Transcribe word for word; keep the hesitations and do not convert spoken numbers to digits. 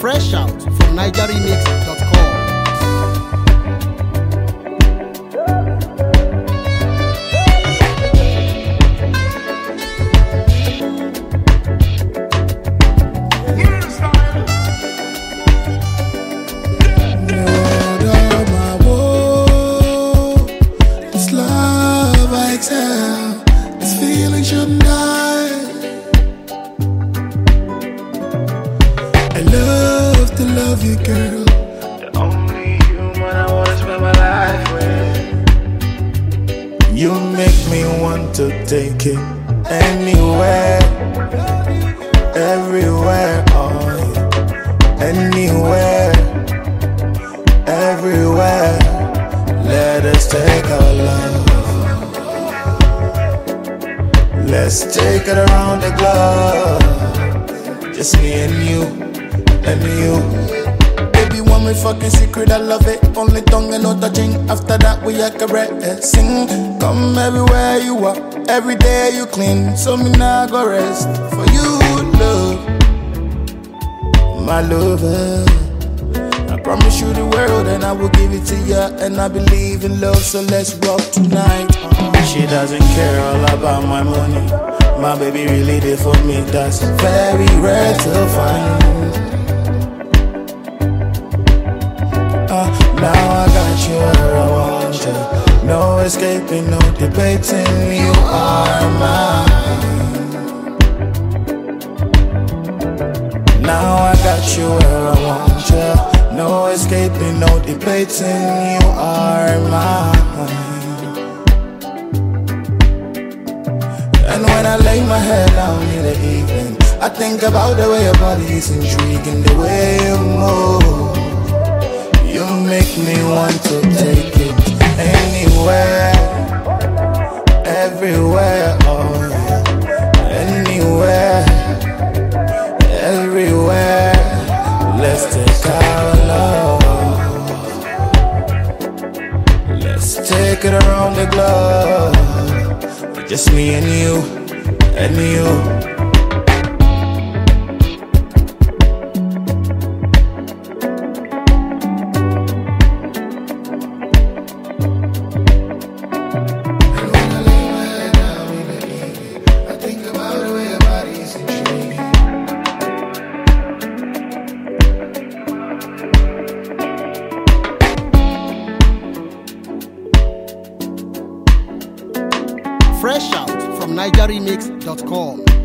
Fresh out from niger remix dot com. This feeling shouldn't die. I love to love you, girl. The only human I wanna spend my life with. You make me want to take it anywhere, everywhere, oh, anywhere, everywhere. Let us take our love. Let's take it around the globe. Just me and you, and you. Baby, when we fucking secret, I love it. Only tongue and no touching. After that, we are caressing. Come everywhere you are, every day you clean. So me now go rest for you, love, my lover. I promise you the world, and I will give it to you. And I believe in love, so let's rock tonight. She doesn't care all about my money. My baby really did for me. That's very rare to find. uh, Now I got you where I want you. No escaping, no debating. You are mine. Now I got you where I want you. No escaping, no debating. You are mine. And when I lay my head down in the evening, I think about the way your body is intriguing, the way you move. You make me want to take it anywhere, everywhere, oh yeah. Anywhere, everywhere. Let's take our love. Let's take it around the globe. Just me and you, and you. Fresh out from niger remix dot com.